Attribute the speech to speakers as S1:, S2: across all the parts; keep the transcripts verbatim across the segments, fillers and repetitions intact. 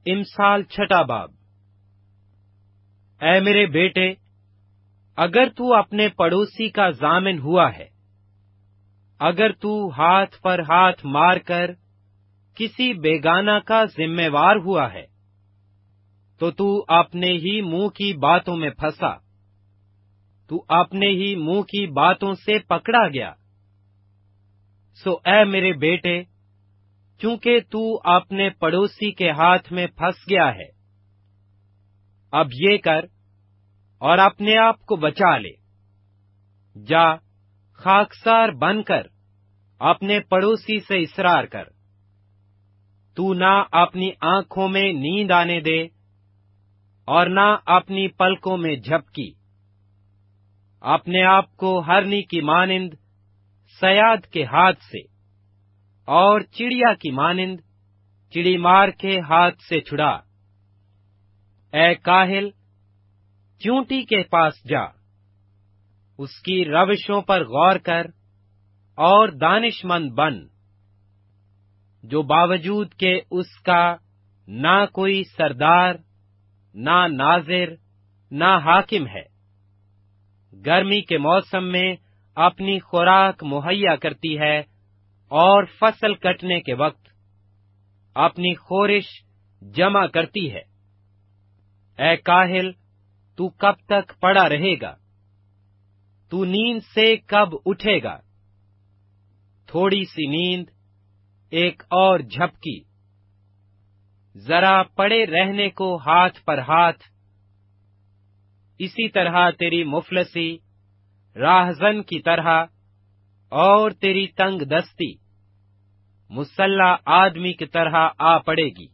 S1: امثال چھٹا باب۔ اے میرے بیٹے، اگر تو اپنے پڑوسی کا ضامن ہوا ہے، اگر تو ہاتھ پر ہاتھ مار کر کسی بیگانہ کا ذمہ وار ہوا ہے، تو تو اپنے ہی منہ کی باتوں میں پھنسا، تو اپنے ہی منہ کی باتوں سے پکڑا گیا۔ سو اے میرے بیٹے، چونکہ تو اپنے پڑوسی کے ہاتھ میں پھنس گیا ہے، اب یہ کر اور اپنے آپ کو بچا لے۔ جا، خاکسار بن کر اپنے پڑوسی سے اصرار کر۔ تو نہ اپنی آنکھوں میں نیند آنے دے اور نہ اپنی پلکوں میں جھپکی۔ اپنے آپ کو ہرنی کی مانند صیاد کے ہاتھ سے اور چڑیا کی مانند چڑی مار کے ہاتھ سے چھڑا۔ اے کاہل، چونٹی کے پاس جا، اس کی روشوں پر غور کر اور دانش مند بن، جو باوجود کہ اس کا نہ کوئی سردار، نہ ناظر، نہ حاکم ہے، گرمی کے موسم میں اپنی خوراک مہیا کرتی ہے اور فصل کٹنے کے وقت اپنی خورش جمع کرتی ہے۔ اے کاہل، تو کب تک پڑا رہے گا؟ تو نیند سے کب اٹھے گا؟ تھوڑی سی نیند، ایک اور جھپکی، ذرا پڑے رہنے کو ہاتھ پر ہاتھ۔ اسی طرح تیری مفلسی راہزن کی طرح اور تیری تنگ دستی مسلح آدمی کی طرح آ پڑے گی۔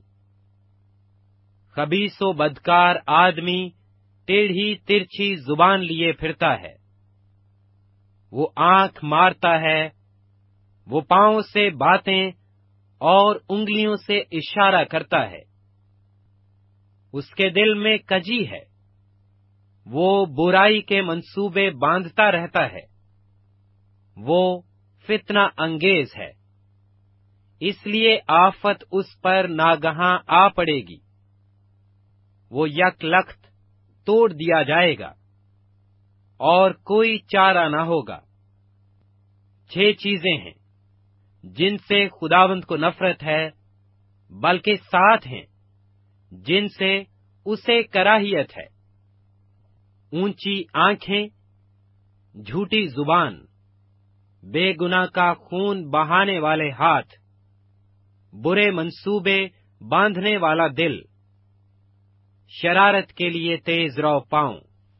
S1: خبیث و بدکار آدمی ٹیڑھی ترچھی زبان لیے پھرتا ہے، وہ آنکھ مارتا ہے، وہ پاؤں سے باتیں اور انگلیوں سے اشارہ کرتا ہے۔ اس کے دل میں کجی ہے، وہ برائی کے منصوبے باندھتا رہتا ہے، وہ فتنہ انگیز ہے، اس لیے آفت اس پر ناگہاں آ پڑے گی، وہ یک لخت توڑ دیا جائے گا اور کوئی چارہ نہ ہوگا۔ چھ چیزیں ہیں جن سے خداوند کو نفرت ہے، بلکہ سات ہیں جن سے اسے کراہیت ہے: اونچی آنکھیں، جھوٹی زبان، بے گناہ کا خون بہانے والے ہاتھ، برے منصوبے باندھنے والا دل، شرارت کے لیے تیز رو پاؤں،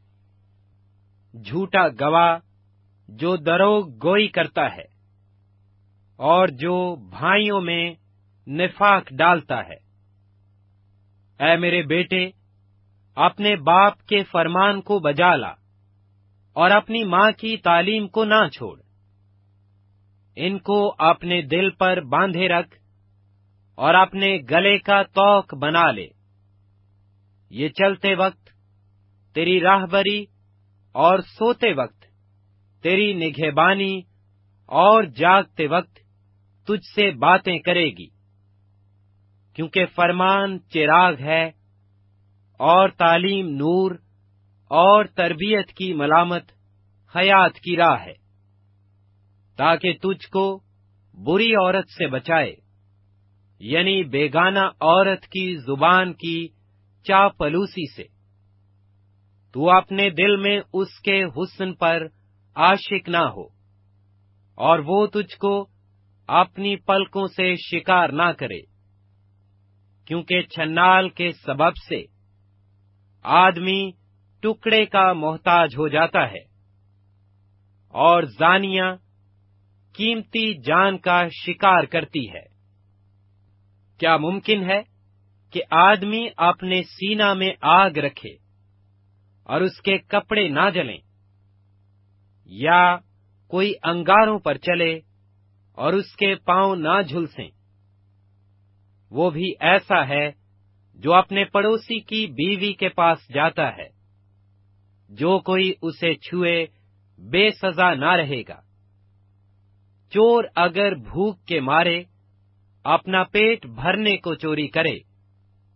S1: جھوٹا گواہ جو دروغ گوئی کرتا ہے اور جو بھائیوں میں نفاق ڈالتا ہے۔ اے میرے بیٹے، اپنے باپ کے فرمان کو بجا لا اور اپنی ماں کی تعلیم کو نہ چھوڑ۔ ان کو اپنے دل پر باندھے رکھ اور اپنے گلے کا طوق بنا لے۔ یہ چلتے وقت تیری راہبری اور سوتے وقت تیری نگہبانی اور جاگتے وقت تجھ سے باتیں کرے گی، کیونکہ فرمان چراغ ہے اور تعلیم نور اور تربیت کی ملامت حیات کی راہ ہے، تاکہ تجھ کو بری عورت سے بچائے، یعنی بیگانہ عورت کی زبان کی چاپلوسی سے۔ تو اپنے دل میں اس کے حسن پر عاشق نہ ہو، اور وہ تجھ کو اپنی پلکوں سے شکار نہ کرے، کیونکہ چھنال کے سبب سے آدمی ٹکڑے کا محتاج ہو جاتا ہے، اور زانیہ قیمتی جان کا شکار کرتی ہے۔ کیا ممکن ہے کہ آدمی اپنے سینہ میں آگ رکھے اور اس کے کپڑے نہ جلیں، یا کوئی انگاروں پر چلے اور اس کے پاؤں نہ جھلسیں؟ وہ بھی ایسا ہے جو اپنے پڑوسی کی بیوی کے پاس جاتا ہے، جو کوئی اسے چھوئے بے سزا نہ رہے گا۔ چور اگر بھوک کے مارے اپنا پیٹ بھرنے کو چوری کرے،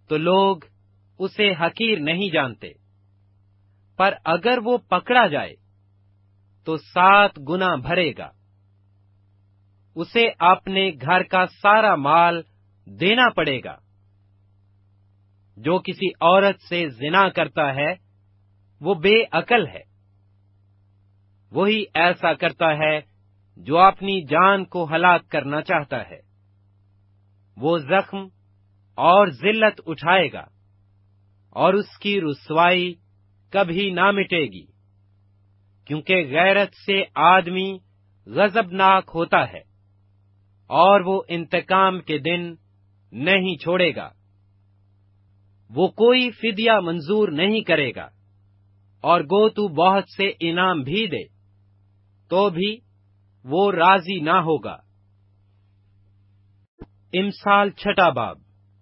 S1: تو لوگ اسے حقیر نہیں جانتے، پر اگر وہ پکڑا جائے تو سات گنا بھرے گا۔ اسے اپنے گھر کا سارا مال دینا پڑے گا۔ جو کسی عورت سے زنا کرتا ہے وہ بے عقل ہے۔ وہی ایسا کرتا ہے جو اپنی جان کو ہلاک کرنا چاہتا ہے۔ وہ زخم اور ذلت اٹھائے گا، اور اس کی رسوائی کبھی نہ مٹے گی، کیونکہ غیرت سے آدمی غضبناک ہوتا ہے، اور وہ انتقام کے دن نہیں چھوڑے گا۔ وہ کوئی فدیہ منظور نہیں کرے گا، اور گو تو بہت سے انعام بھی دے تو بھی وہ راضی نہ ہوگا۔ امثال چھٹا باب۔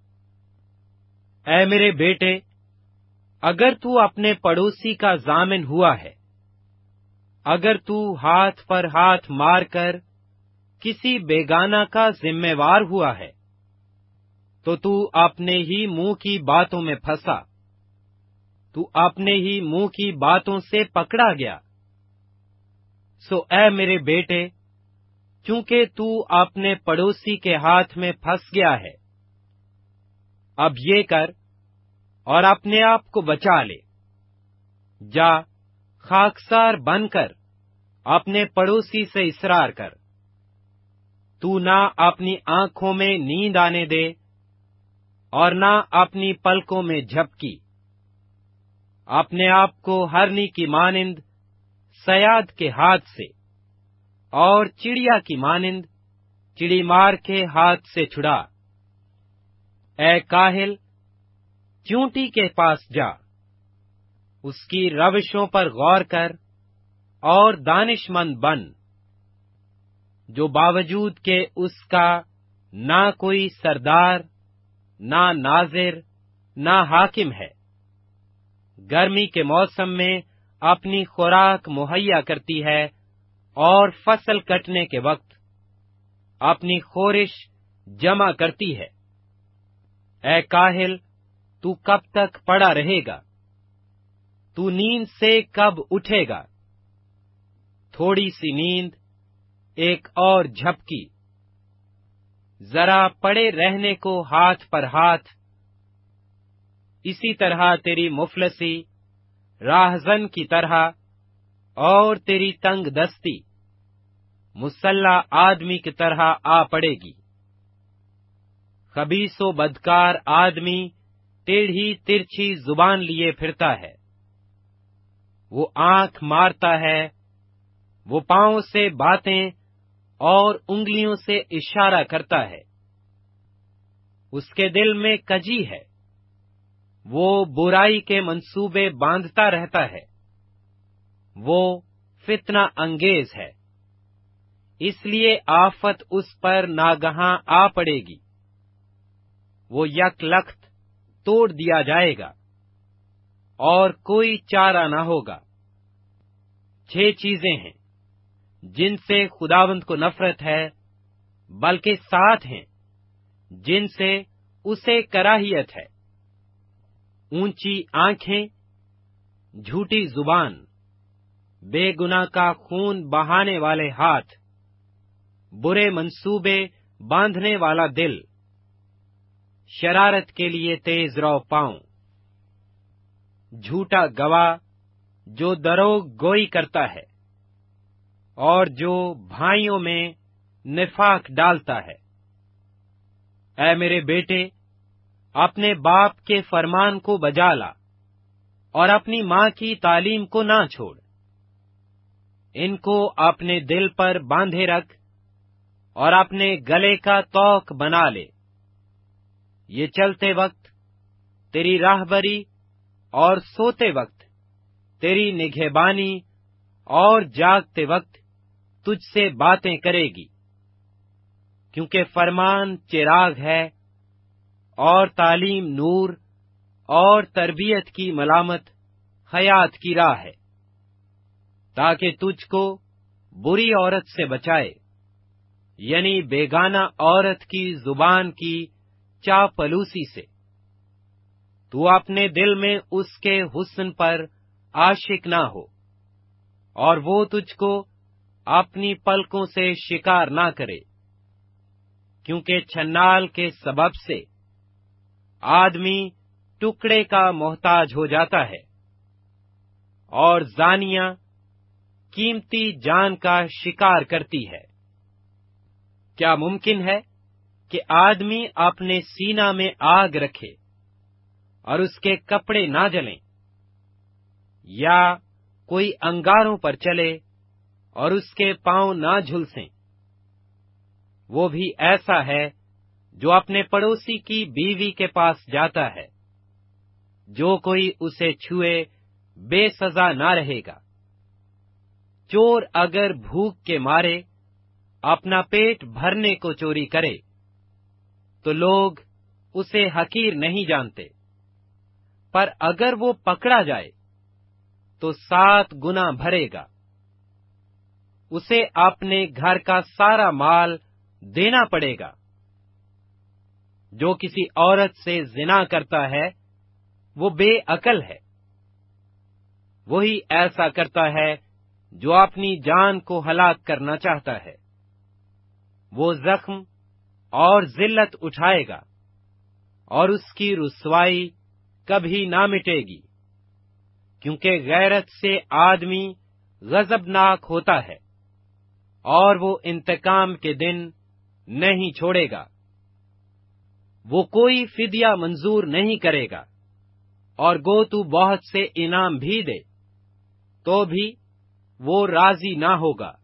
S1: اے میرے بیٹے، اگر تو اپنے پڑوسی کا ضامن ہوا ہے، اگر تو ہاتھ پر ہاتھ مار کر کسی بیگانہ کا ذمہ وار ہوا ہے، تو تو اپنے ہی منہ کی باتوں میں پھنسا، تو اپنے ہی منہ کی باتوں سے پکڑا گیا۔ سو اے میرے بیٹے، چونکہ تو اپنے پڑوسی کے ہاتھ میں پھنس گیا ہے، اب یہ کر اور اپنے آپ کو بچا لے۔ جا خاکسار بن کر اپنے پڑوسی سے اصرار کر۔ تو نہ اپنی آنکھوں میں نیند آنے دے اور نہ اپنی پلکوں میں جھپکی۔ اپنے آپ کو ہرنی کی مانند صیاد کے ہاتھ سے اور چڑیا کی مانند چڑی مار کے ہاتھ سے چھڑا۔ اے کاہل، چونٹی کے پاس جا، اس کی روشوں پر غور کر اور دانش مند بن، جو باوجود کہ اس کا نہ کوئی سردار، نہ ناظر، نہ حاکم ہے، گرمی کے موسم میں اپنی خوراک مہیا کرتی ہے، اور فصل کٹنے کے وقت اپنی خورش جمع کرتی ہے۔ اے کاہل، تو کب تک پڑا رہے گا؟ تو نیند سے کب اٹھے گا؟ تھوڑی سی نیند، ایک اور جھپکی، ذرا پڑے رہنے کو ہاتھ پر ہاتھ۔ اسی طرح تیری مفلسی راہزن کی طرح اور تیری تنگ دستی مسلح آدمی کی طرح آ پڑے گی۔ خبیث و بدکار آدمی ٹیڑھی ترچھی زبان لیے پھرتا ہے۔ وہ آنکھ مارتا ہے، وہ پاؤں سے باتیں اور انگلیوں سے اشارہ کرتا ہے۔ اس کے دل میں کجی ہے، وہ برائی کے منصوبے باندھتا رہتا ہے۔ وہ فتنہ انگیز ہے، اس لیے آفت اس پر ناگہاں آ پڑے گی۔ وہ یک لخت توڑ دیا جائے گا، اور کوئی چارہ نہ ہوگا۔ چھ چیزیں ہیں جن سے خداوند کو نفرت ہے، بلکہ سات ہیں جن سے اسے کراہیت ہے: اونچی آنکھیں، جھوٹی زبان، بے گناہ کا خون بہانے والے ہاتھ، برے منصوبے باندھنے والا دل، شرارت کے لیے تیز رو پاؤں، جھوٹا گواہ جو دروغ گوئی کرتا ہے اور جو بھائیوں میں نفاق ڈالتا ہے۔ اے میرے بیٹے، اپنے باپ کے فرمان کو بجا لا اور اپنی ماں کی تعلیم کو نہ چھوڑ۔ ان کو اپنے دل پر باندھے رکھ اور اپنے گلے کا توق بنا لے۔ یہ چلتے وقت تیری راہبری اور سوتے وقت تیری نگہبانی اور جاگتے وقت تجھ سے باتیں کرے گی، کیونکہ فرمان چراغ ہے اور تعلیم نور اور تربیت کی ملامت حیات کی راہ ہے، تاکہ تجھ کو بری عورت سے بچائے، یعنی بیگانہ عورت کی زبان کی چاپلوسی سے۔ تو اپنے دل میں اس کے حسن پر عاشق نہ ہو، اور وہ تجھ کو اپنی پلکوں سے شکار نہ کرے، کیونکہ چھنال کے سبب سے آدمی ٹکڑے کا محتاج ہو جاتا ہے، اور زانیہ قیمتی جان کا شکار کرتی ہے۔ کیا ممکن ہے کہ آدمی اپنے سینہ میں آگ رکھے اور اس کے کپڑے نہ جلیں، یا کوئی انگاروں پر چلے اور اس کے پاؤں نہ جھلسیں؟ وہ بھی ایسا ہے جو اپنے پڑوسی کی بیوی کے پاس جاتا ہے، جو کوئی اسے چھوئے بے سزا نہ رہے گا۔ چور اگر بھوک کے مارے اپنا پیٹ بھرنے کو چوری کرے تو لوگ اسے حقیر نہیں جانتے، پر اگر وہ پکڑا جائے تو سات گنا بھرے گا۔ اسے اپنے گھر کا سارا مال دینا پڑے گا۔ جو کسی عورت سے زنا کرتا ہے وہ بے عقل ہے۔ وہی ایسا کرتا ہے جو اپنی جان کو ہلاک کرنا چاہتا ہے۔ وہ زخم اور ذلت اٹھائے گا، اور اس کی رسوائی کبھی نہ مٹے گی، کیونکہ غیرت سے آدمی غضبناک ہوتا ہے، اور وہ انتقام کے دن نہیں چھوڑے گا۔ وہ کوئی فدیہ منظور نہیں کرے گا، اور گو تو بہت سے انعام بھی دے تو بھی وہ راضی نہ ہوگا۔